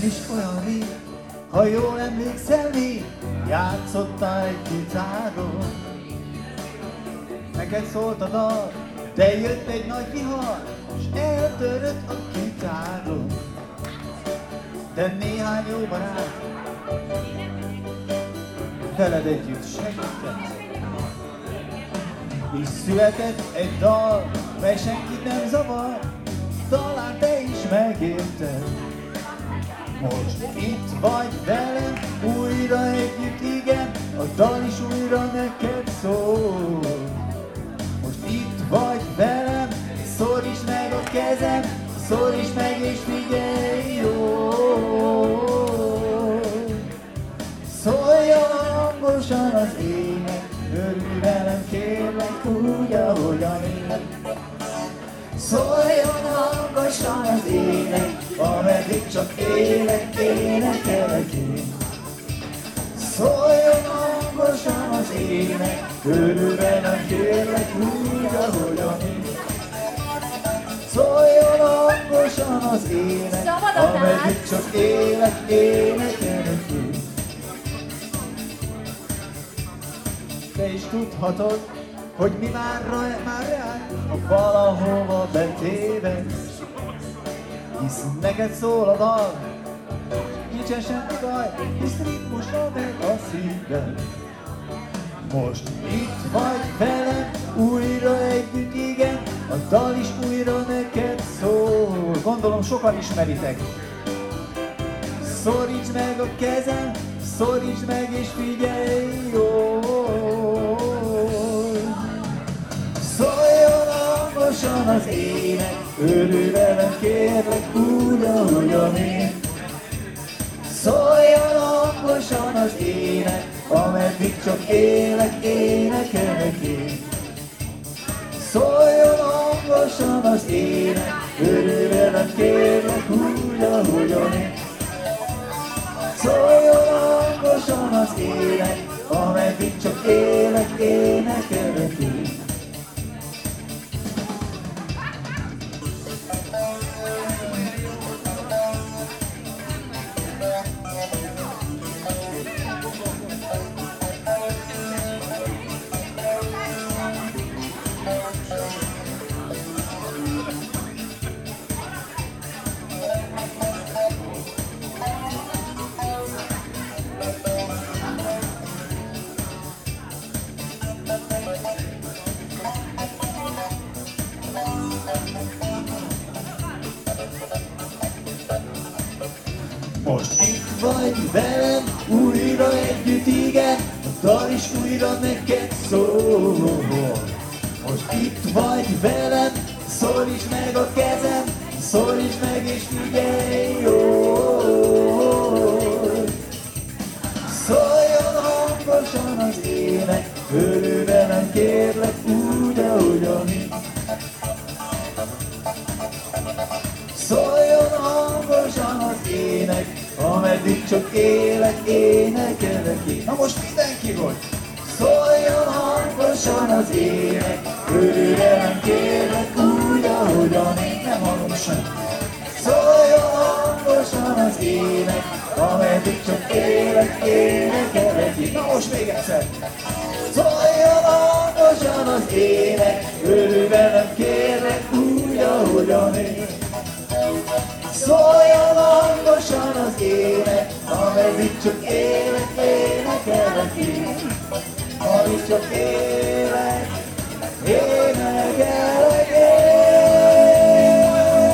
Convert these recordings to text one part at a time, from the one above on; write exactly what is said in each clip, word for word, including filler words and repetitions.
is olyan rég, ha jól emlékszel még, játszottál egy gitáron. Neked szólt a dal, de jött egy nagy vihar, s eltörött a gitáron. De néhány jó barát veled együtt segített, és született egy dal, mely senkit nem zavar, talán te is megérted. Most itt vagy velem, újra együtt, igen, a dal is újra neked szól. Most itt vagy velem, szorítsd meg a kezem, szorítsd meg és figyelj jól. Szóljon hangosan az ének, örülj velem kérlek úgy, ahogyan én. Szóljon hangosan az ének, ameddig csak élek, énekelek én. Szóljon hangosan az ének, örülj velem kérlek úgy, ahogyan én. Szóljon hangosan az ének, ameddig csak élek, énekelek én. Te is tudhatod, hogy mi már, már reál, ha valahova betévedsz. Hisz neked szól a dal, nincsen semmi baj, hisz ritmusra meg a szíved. Most itt vagy velem, újra együtt, igen, a dal is újra neked szól. Gondolom sokan ismeritek. Szorítsd meg a kezem, szorítsd meg és figyelj jól. Szóljon hangosan az ének, örülj velem kérlek úgy, ahogyan én. Szóljon hangosan az ének, ameddig csak élek, énekelek én. Szóljon hangosan az ének, örülj velem kérlek úgy, ahogyan én. Szóljon hangosan az ének, ameddig csak élek, énekelek én. Most itt vagy velem, újra együtt, igen, a dal is újra neked szól. Most itt vagy velem, szorítsd meg a kezem, szorítsd meg és figyelj jól. Szóljon hangosan az ének, örülj velem kérlek úgy, ahogyan én. Szóljon hangosan az ének, ameddig csak élek, énekelek én. Na most mindenki hogy? Szóljon hangosan az ének, örülj velem kérlek úgy, ahogyan én. Nem hallom sem. Szóljon hangosan az ének, ameddig csak élek, énekelek én. Na most még egyszer. Szóljon hangosan az ének, örülj velem kérlek úgy, ahogyan én. Szóljon hangosan az ének, ameddig csak élek, énekelek én. Amíg csak élek, énekelek én.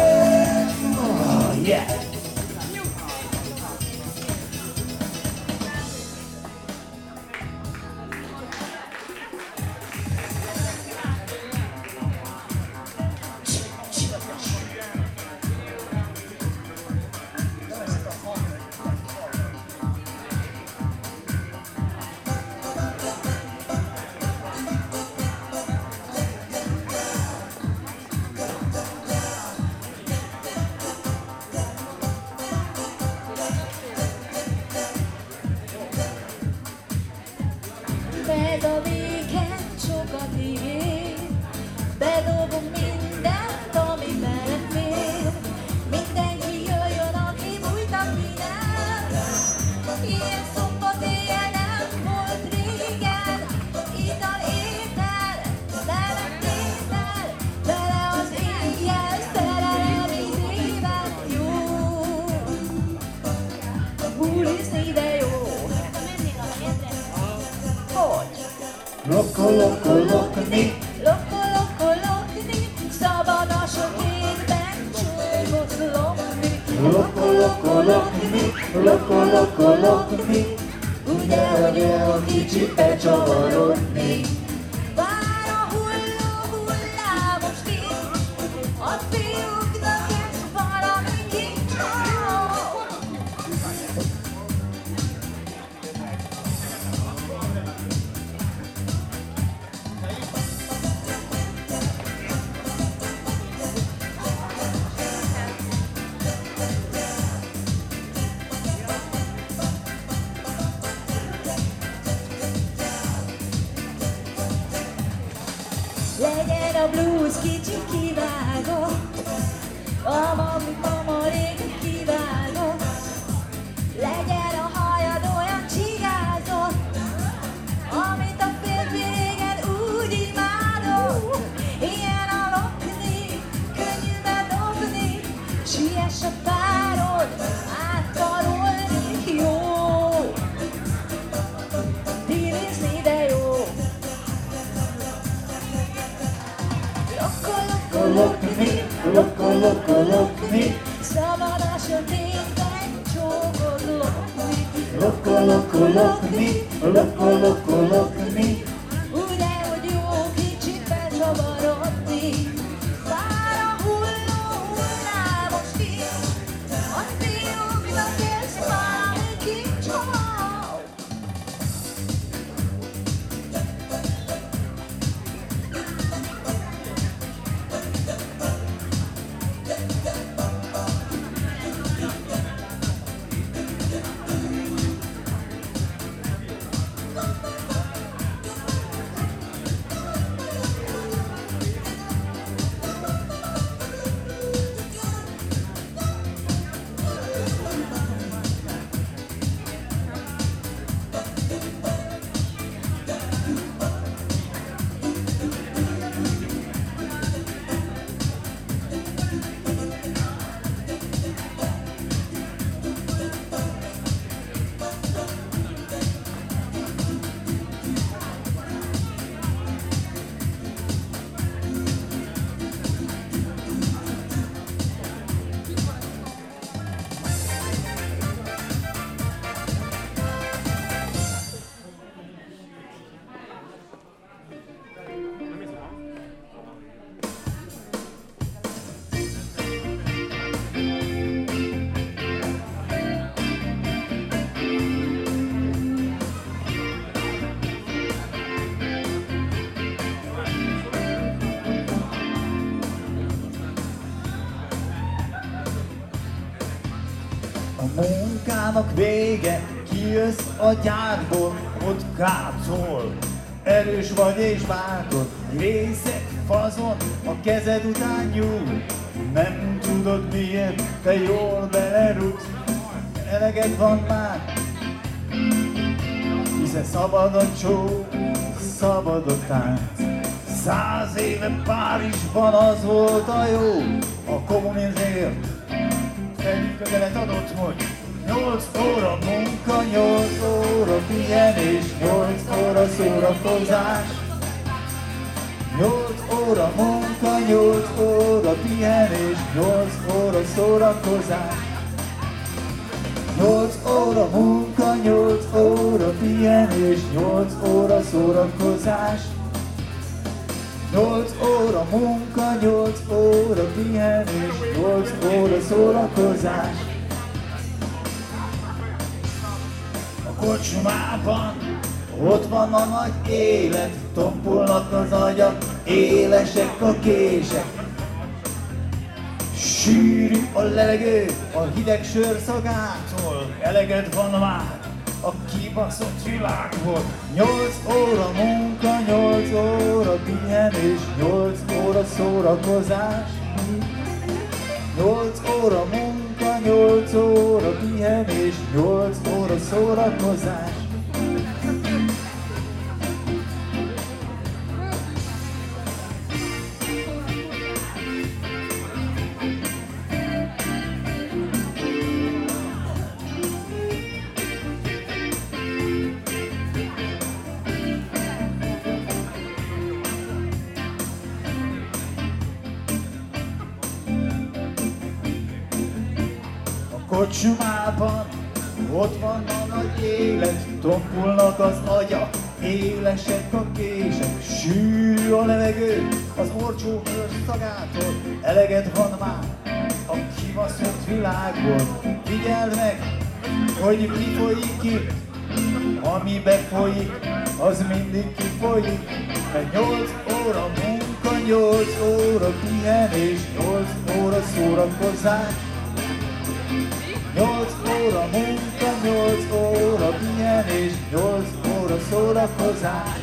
Oh, yeah! loko, lokni. Loko, loko, lokni, szabad a sötétben csókot lopni. Loko, loko, lokni, loko, loko, lokni. Ugye, hogy olyan kicsit becsavarodni. Vár a hulló hullámos víz, a fiúknak ez valami kincsal. Legyen a blues kicsit kivágott, a mamik mamarék kivágott. Legyen a hajad olyan csigázott, amit a férfi régen úgy imádott. Ilyen a lokni, könnyű bedobni, siess a párod, átkarolni jó. Dilizni de jó. Loko, loko, Lokni, loko, loko, lokni. szabad a sötétben csókot lopni. Loko, loko, lokni, loko, loko, lokni. Ugye, hogy jó kicsit becsavarodni. Vár a hulló hullámos víz, a fiúknak ez valami kincsal. A munkának vége, kijössz a gyárból, ott kácol. Erős vagy és bátor, részek fazon, a kezed után nyúl. Nem tudod miért, te jól belerúgsz, eleged van már. Hiszen szabad a csók, szabad a tánc. Száz éve Párizsban az volt a jó, a kommunizmért. Felkövelet adott, hogy nyolc óra munka, nyolc óra pihenés, nyolc óra szórakozás. Nyolc óra munka, nyolc óra pihenés, nyolc óra szórakozás. Nyolc óra munka, nyolc óra pihenés, nyolc óra szórakozás. Nyolc óra munka, nyolc óra pihenés, nyolc óra szórakozás. A kocsmában ott van a nagy élet, tompolnak az agyak, élesek a kések. Sűrű a levegő a hideg sör szagától, eleged van már a kibaszott világból. Nyolc óra munka, nyolc óra pihenés, nyolc óra szórakozás. Nyolc óra munka, nyolc óra pihenés, nyolc óra szórakozás. Kocsmában ott van a nagy élet, tompulnak az agyak, élesek a kések, sűrű a levegő az orcsó szagától, eleged van már a kibaszott világból. Figyeld meg, hogy mi folyik itt, ami befolyik, az mindig kifolyik, mert nyolc óra munka, nyolc óra pihenés, nyolc óra szórakozás. Nyolc óra munka, nyolc óra pihenés, nyolc óra szórakozás.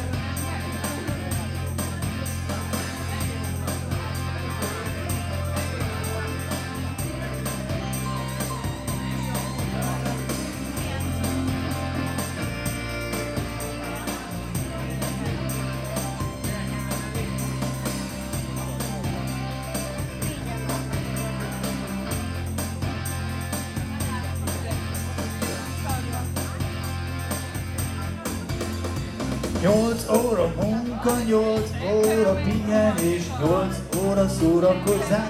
Nyolc óra munka, nyolc óra pihenés, nyolc óra szórakozás.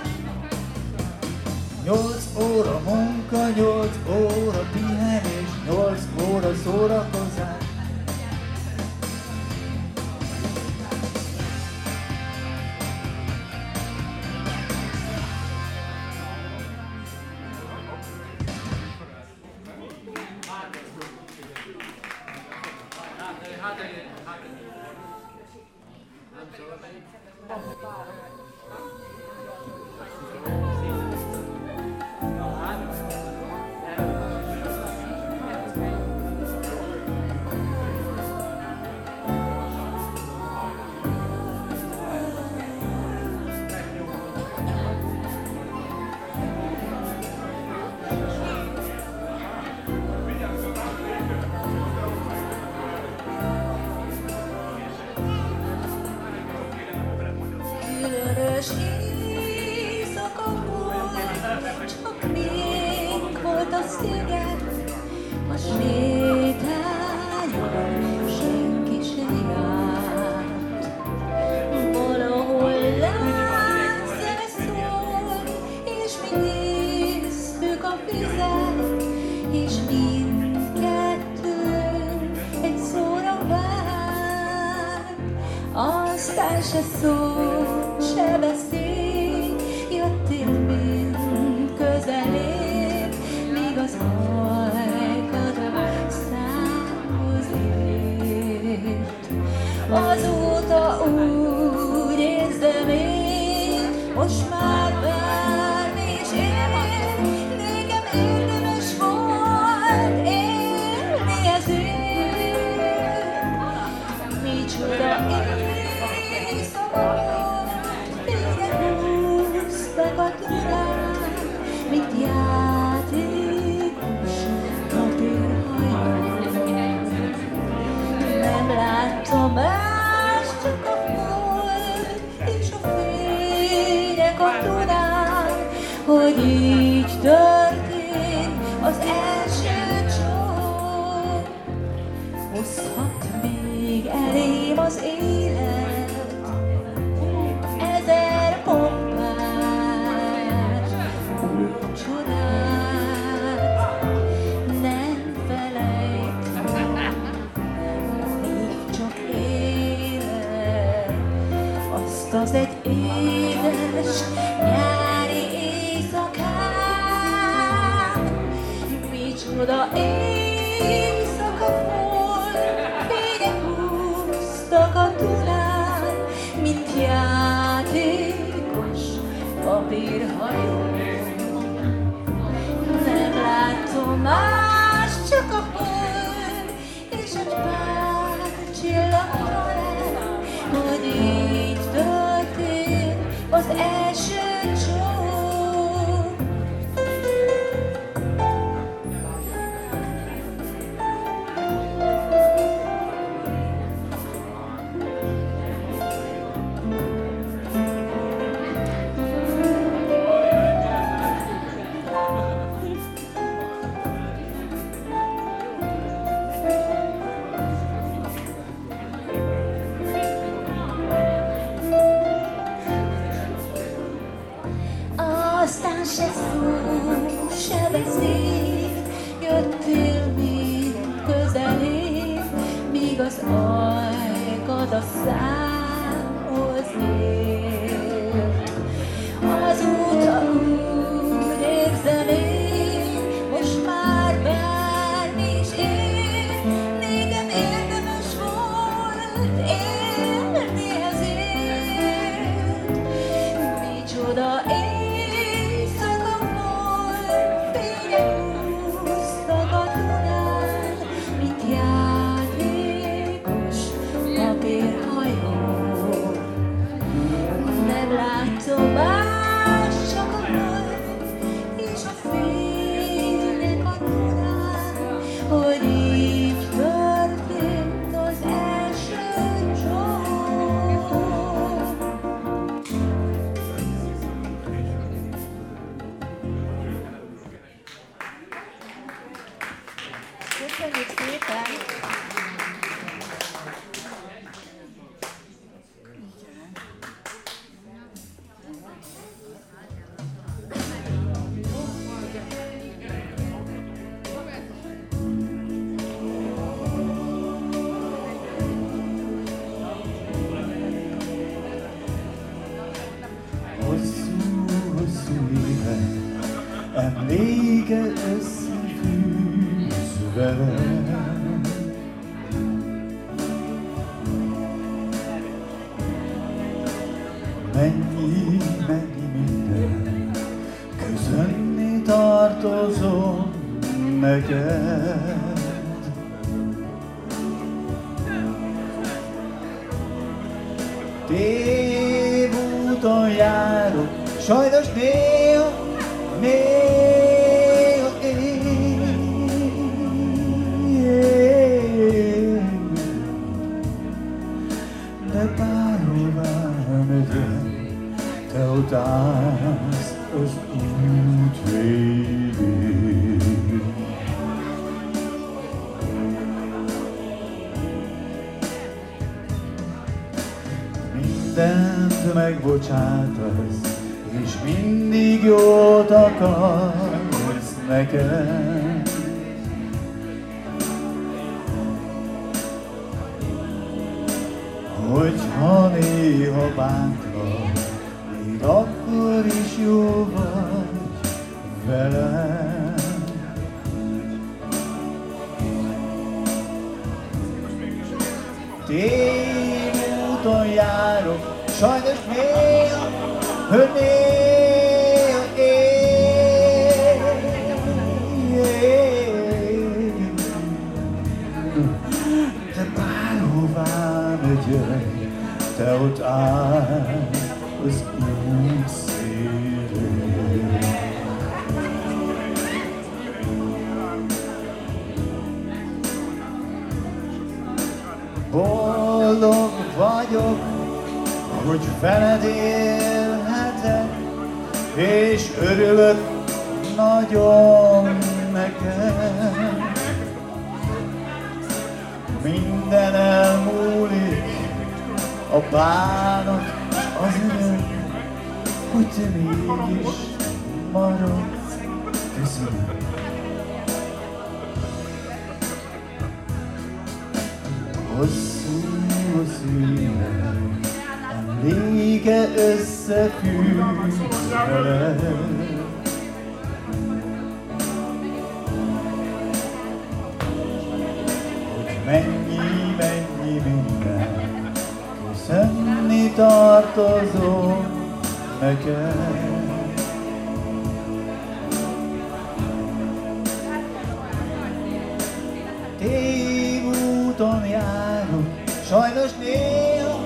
Nyolc óra munka, nyolc óra pihenés, nyolc óra szórakozás. Különös éjszaka volt, csak még volt a sziget, a sétányon senki se járt. Valahol láncszeme szól, és mi néztük a vizet, és mindkettőnk egy szóra várt. Aztán se szól, se beszél, jöttél mind közelébb, míg az ajkad számhoz ért. Azóta úgy érzem én, most már bármi is ér, nekem érdemes volt élni ezért. Micsoda éjszaka, húztak a tudán, mint játékos papírhajó. Nem láttam más, csak a föld és a fények a tudán, hogy így történt az első csók. Hozhat még elém az élet ezer pompás új csodát, nem felejtem, még csak élek azt az egy édes nyári éjszakát. Micsoda éjszaka volt, fények húztak a Dunán, mint játékos papírhajó. Nem látom más, csak a föld és egy pár csillag talán, hogy így történt az első csók. a számhoz ért. Azóta úgy érzem én, most már bármi is ér, nékem érdemes volt élni ezért. Micsoda éjszaka volt, fények húztak a Dunán, mint játékos papírhajó. Nem látom más, csak a föld és a fények a Dunán, hogy így történt az első csók. Köszönjük szépen! Hosszú-hosszú éve emléke összefűz velem. Mennyi, mennyi minden köszönni tartozom neked. Tévúton járok, sajnos néha, néha én. De bárhová megyek, te ott állsz az út végén. Mindent megbocsátasz, és mindig jót akarsz nekem. Hogyha néha bántlak, még akkor is jó vagy velem. Tévúton járok, sajnos néha, hogy néha én. De bárhová megyek, te ott állsz az út szélén. Boldog vagyok, hogy veled élhetek, és örülök nagyon neked. Minden elmúlik, a bánat s az öröm, hogy te mégis maradsz közülünk. Hosszú-hosszú éve emléke összefűz veled. Hogy mennyi, mennyi minden köszönni tartozom neked. Tévúton járok, sajnos néha,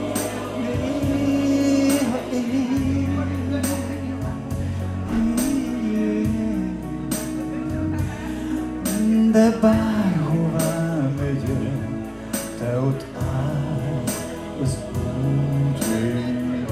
néha én. De bárhová megyek, te ott állsz az út végén.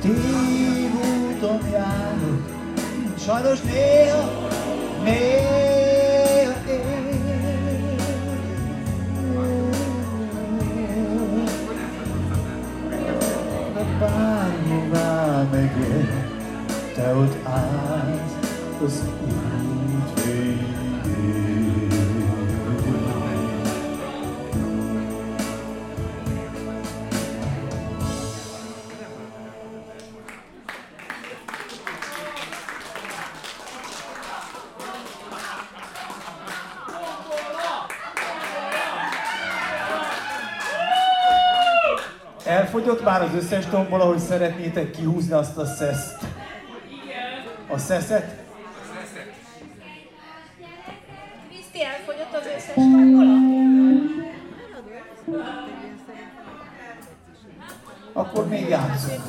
tévúton járok, sajnos néha, néha él. De bárhová megyek, te ott állsz az út végén. Elfogyott már az összes tombol, ahogy szeretnétek kihúzni azt a szeszt? A szeszet? Kriszti, elfogyott az összes tombola? Akkor még játszunk.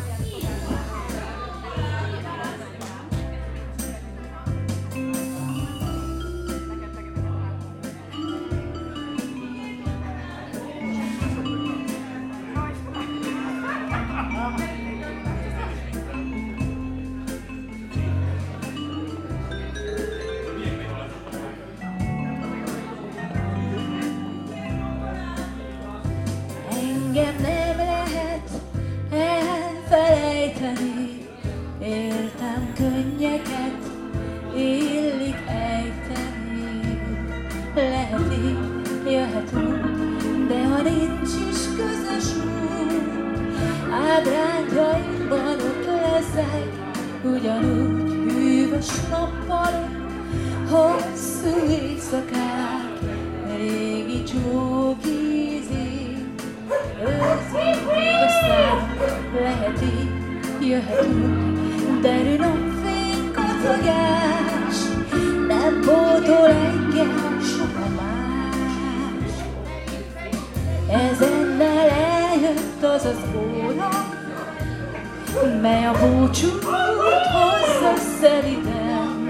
Engem nem lehet elfelejteni, értem könnyeket illik ejteni. Lehet így, jöhet úgy, de ha nincs is közös út, ábrányainkban ott leszek, ugyanúgy hűvös nappalok, hosszú éjszakák, régi csókízik. Őszik aztán lehet így, jöhet úgy, derű napfény kattogás, nem pótol engem soha más. Ezennel eljött az az óra, mely a búcsút hozza szerintem.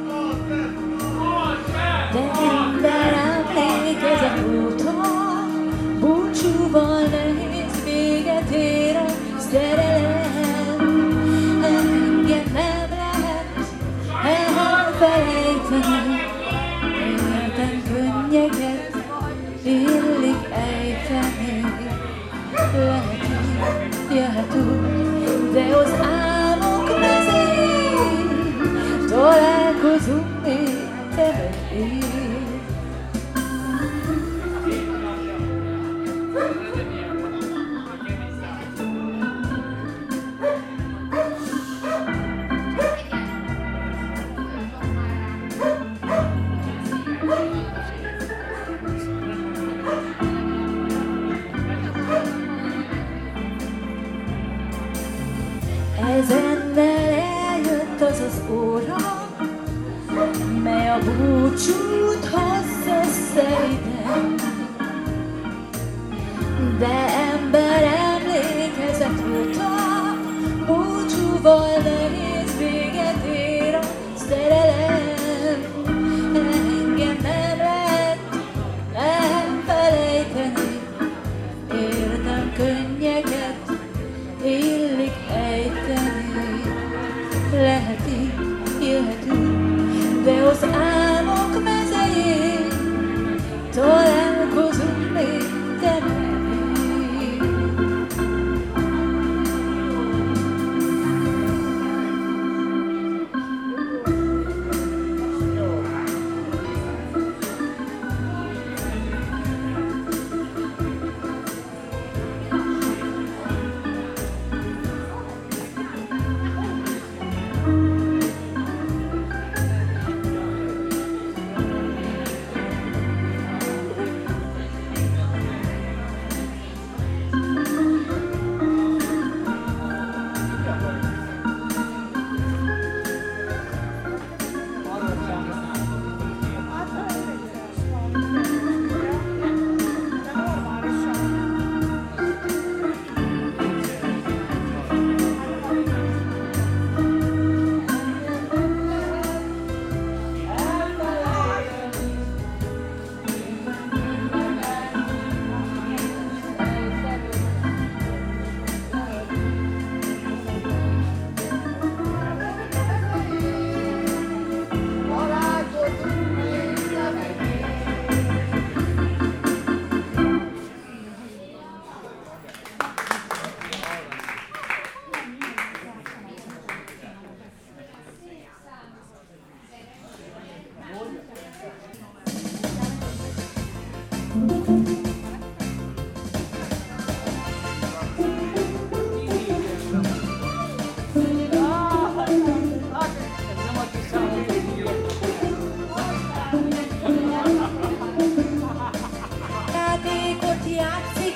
De ember emlékezet óta, búcsúval nehéz véget ér a szerelem. Engem nem lehet elfelejteni, értem könnyeket illik ejteni. Lehet így, jöhet úgy, de az álmok mezején találkozunk még te vagy én. Ezennel eljött az az óra, mely a búcsút hozza szerintem. De ember emlékezet óta, búcsúval nehéz véget ér a szerelem. Engem nem lehet elfelejteni, értem könnyeket illik ejteni. Lehet így, jöhet úgy, de az álmok mezején találkozunk még te meg én.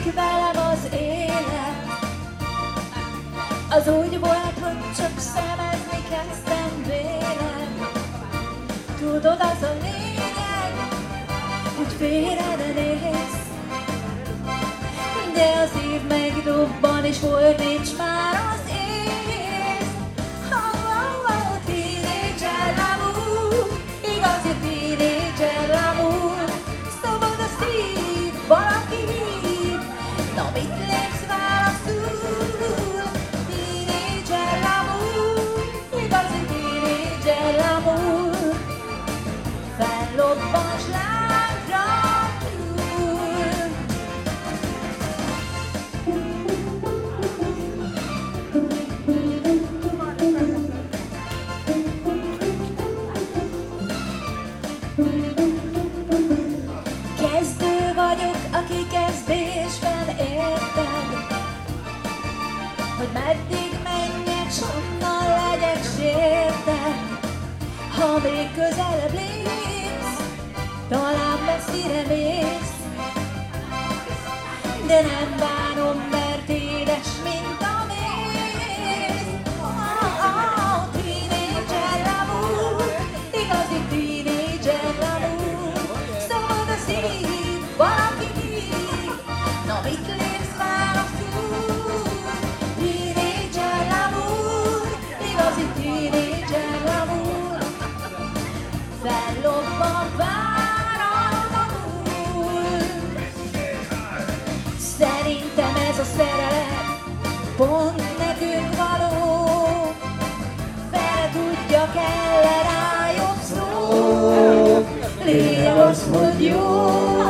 Múlik velem az élet. Az úgy volt, hogy csak szemezni kezdtem vélem. Tudod, az a lényeg, hogy félred néz, de az év megdobban és fordíts már az ész. Oh, oh, oh, teenager l'amour, igazi teenager l'amour. Szabad a szív, valaki hív, na mit lépsz válaszul? Teenager l'amour, igazi teenager l'amour. Fellobban slágra gyúl. Kezdő vagyok, aki kezdésben érted, hogy meddig menjek, s honnan legyek sérted. Ha még közelebb lépsz, talán messzire mész, de nem bánom, mert édes, mint a méz. Oh, oh, teenager l'amour, igazi teenager l'amour. Szabad a szív, valaki hív, na mit lépsz válaszul? Teenager l'amour, igazi teenager l'amour. Fellobban váratlanul. Szerintem ez a szerelem pont nekünk való. Fele tudja, kell-e rájuk szó. Lényeg az, hogy jó.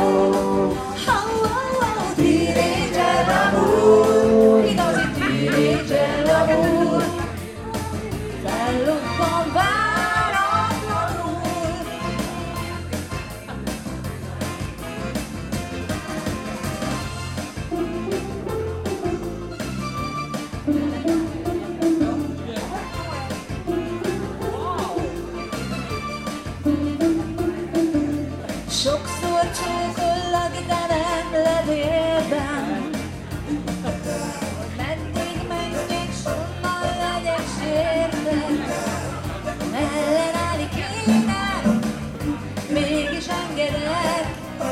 Teenager l'amour, igazi teenager l'amour. Fellobban váratlanul. Sokszor csókollak, de nem levélben. Meddig menjek, s honnan legyek sérted. Ellenállni kéne, mégis engedek.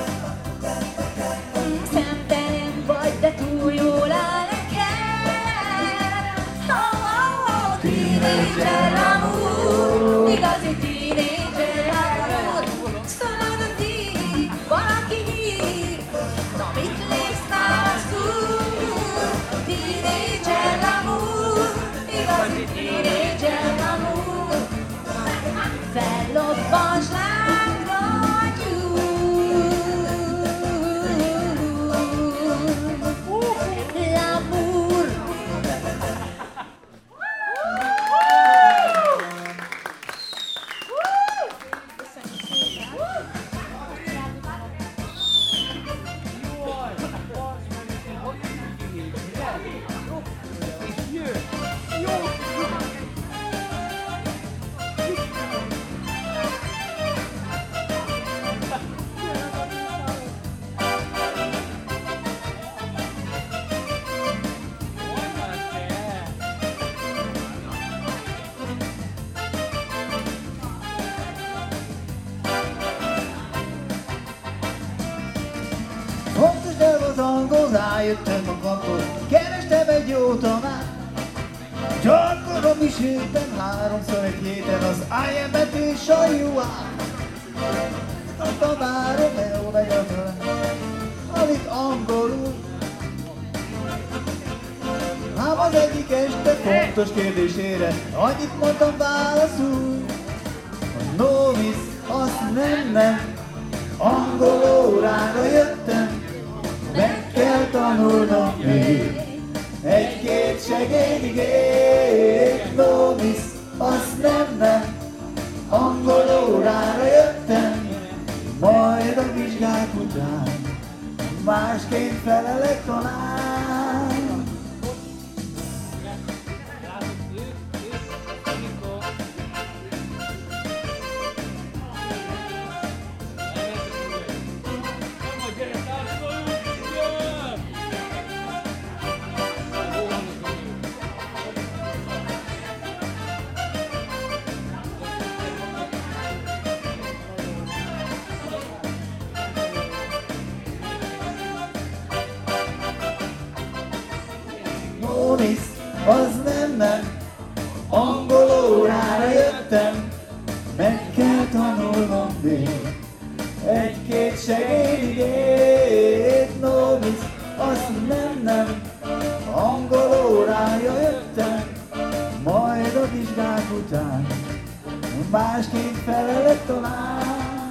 Szemtelen vagy, de túl jól áll neked. Oh, oh, oh, teenager l'amour, igazi teenager l'amour. Szalad a szív, valaki hív, na mit lépsz válaszul? Teenager l'amour, igazi teenager l'amour. Fellobban slágra gyúl. L'amour. Fontos nyelv az angol, rájöttem magamtól, kerestem egy jó tanát. Gyakorlom is héten, háromszor egy héten az I am-et és a you are. A tanárom jó megy a tőle, amit angolul. Ám az egyik este fontos kérdésére annyit mondtam válaszul, hogy no miss, azt nem, nem. Angol órára jöttem, meg kell tanulnom még egy-két segédigét. No miss, azt nem, nem. Angol órára jöttem, majd a vizsgák után másként felelek talán. miss, az nem, nem. Angol órára jöttem, meg kell tanulnom még egy-két segédigét. No miss, az nem, nem. Angol órára jöttem, majd a vizsgák után másként felelek talán.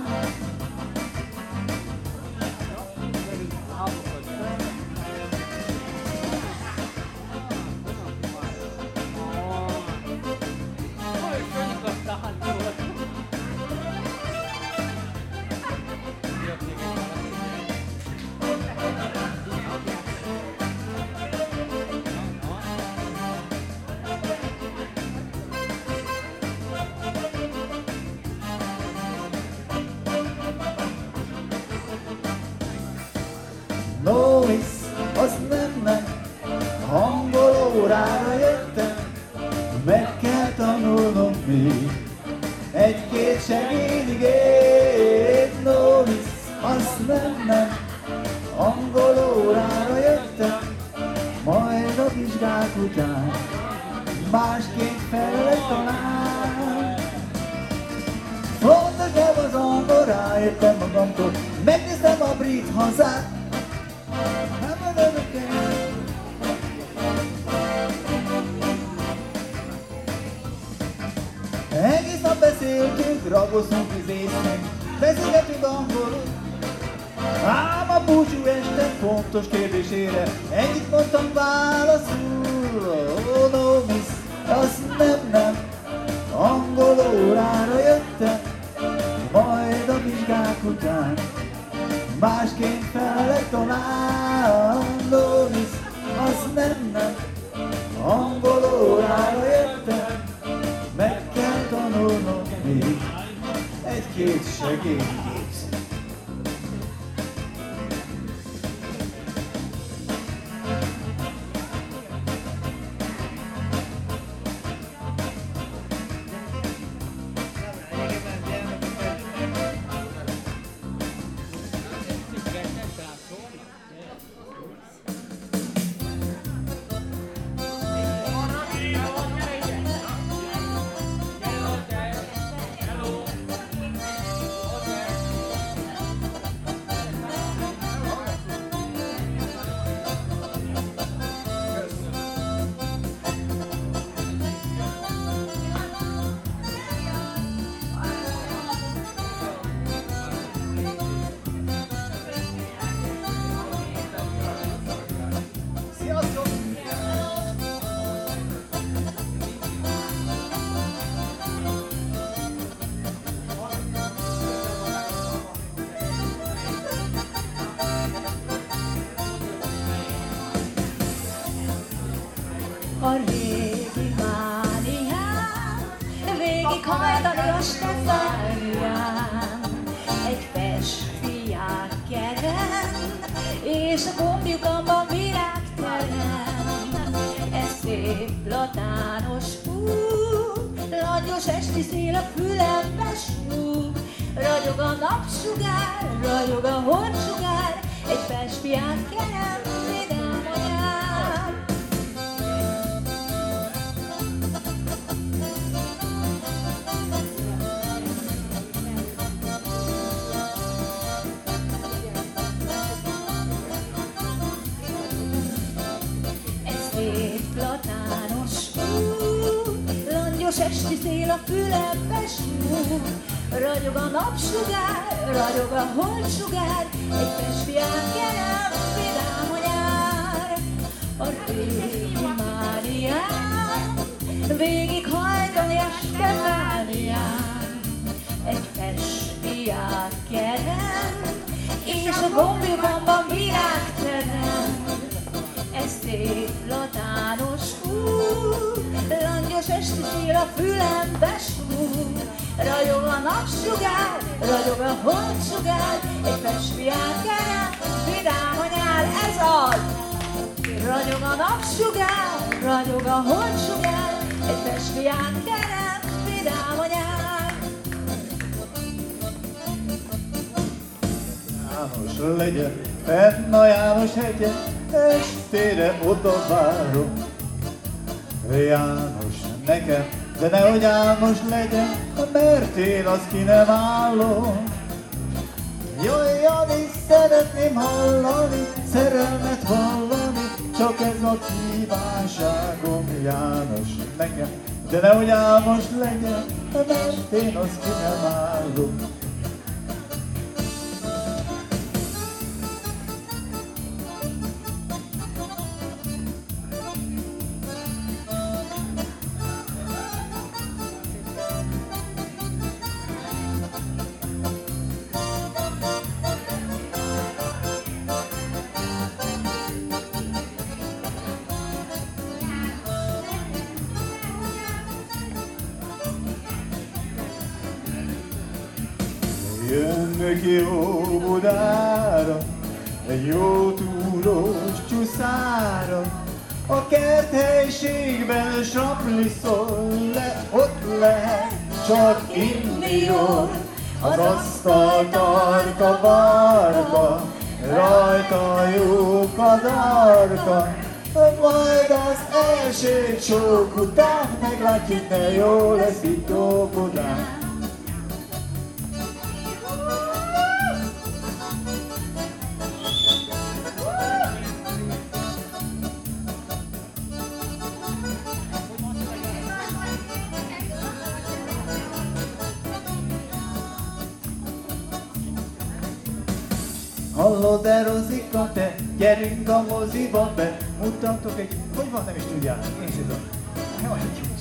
No miss, az nem, nem. Angol órára jöttem, meg kell tanulnom még egy-két segédigét. No miss, az nem, nem. Angol órára jöttem, majd a vizsgák után másként felelek talán. Fontos nem az angol, rájöttem magamtól, megnéztem a brit hazát. Egész nap beszéltünk, ragozunk, izészünk, beszélgetünk angolul. Ám a búcsú este fontos kérdésére ennyit mondtam válaszul. Oh, no miss, az nem, nem. Angol órára jöttem, majd a vizsgák után másként felelek talán. No miss, az nem, nem. Angol órára jöttem, meg kell tanulnom még egy-két segédigét. A régi mániám, végig hajtani a Stefánián, egy festiák keren, és a gombjukamban virágterem. Ez szép platános út, langyos esti szél a fülembe súg, ragyog a napsugár, ragyog a hordsugár, egy festiák keren, vidám a nyár. Platános út, langyos esti szél a fülembe súg, ragyog a napsugár, ragyog a holdsugár, egy fesfián kerem, vidám a nyár. A régi mánián, végig hajtani a Stefánián, egy fesfián kerem, és a gombjukamban virágterem. Ez szép platános út, langyos esti szél a fülembe súg, ragyog a napsugár, ragyog a holdsugár, egy fesfián kerem, vidám a nyár. Ez az! Ragyog a napsugár, ragyog a holdsugár, egy fesfián kerem, vidám a nyár. János legyen fenn a János hegyen, estére oda várok, János nekem, de nehogy álmos legyen, mert én azt ki nem állom. Jaj, Jani, szeretném hallani, szerelmet vallani, csak ez a kívánságom. János nekem, de nehogy álmos legyen, mert én azt ki nem állom. Jönnek jó Budára, egy jó túrós csúszára, a kerthelyiségben sapliszol le, ott lehet csak inni jól. Az asztal tarka barka, rajta jó kadarka, majd az első csók után meglátjuk, de jó lesz itt Óbudán. Hallod, de Rozika, te, gyerünk a moziba be, mutatok egy... Hogy van, nem is tudják, én sem tudom. Jaj,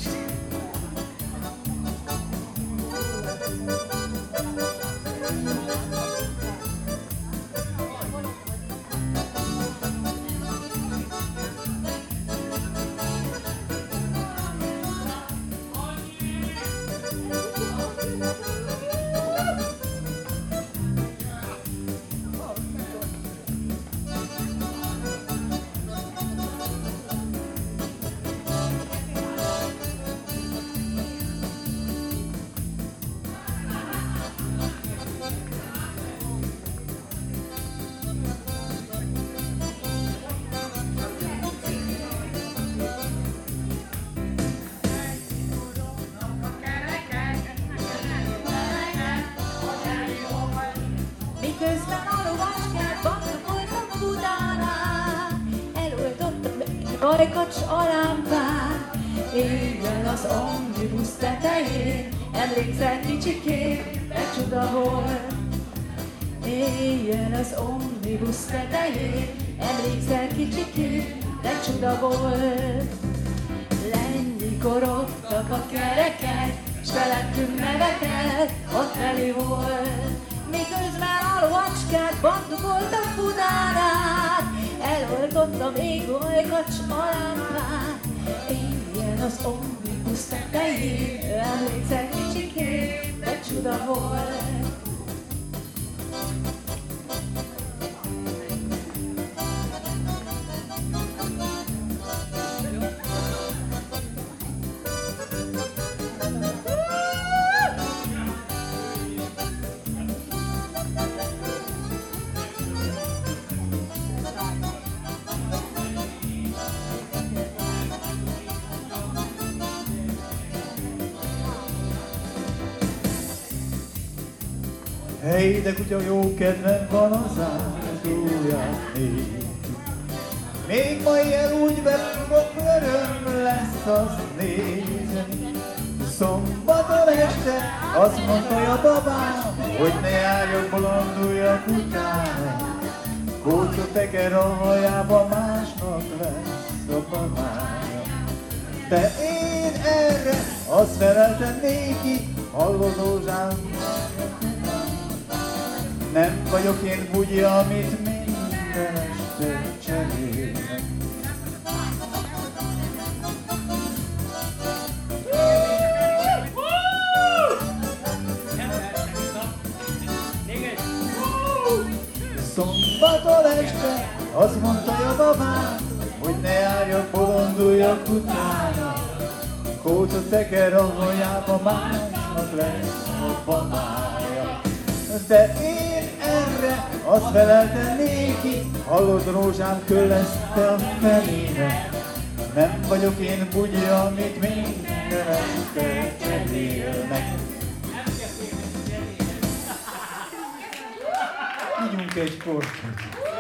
Miközben a lovacskát bandakoltam Budánál, eloltottam egy rajkacs a lámpát. Éjjel az omnibusz tetején, emlékszel kicsikén, de csuda volt. Éjjel az omnibusz tetején, emlékszel kicsikén, de csuda volt. Lenyikorogtak a kerekek, s felettünk nevetett, ott teli volt. Miközben a lovacskát bandukoltam Budánát, eloltotta még rajkacs a lámpát. Éjjel az omnibusz tetején, emlékszel kicsikén, de csuda volt. Hey, de kutya, jó kedvem van az áldóját nézni. Még ma ilyen úgy befogok, öröm lesz azt nézni. Szombaton este azt mondta a babám, hogy ne járjak, bolonduljak utána. Kócot teker a hajába, másnak lesz a babája. De én erre azt feleltem néki, hallod Rózsám, nem vagyok én bugyi, amit minden este cserélnek. Szombaton este azt mondta a babám, hogy ne járjak, bolonduljak utána. Kócot teker a hajába, másnak lesz a babája. De én erre azt feleltem néki, hallod Rózsám, köleszte a felének. Nem vagyok én bugyi, amit minden este cserélnek. Ígyunk egy kortyot.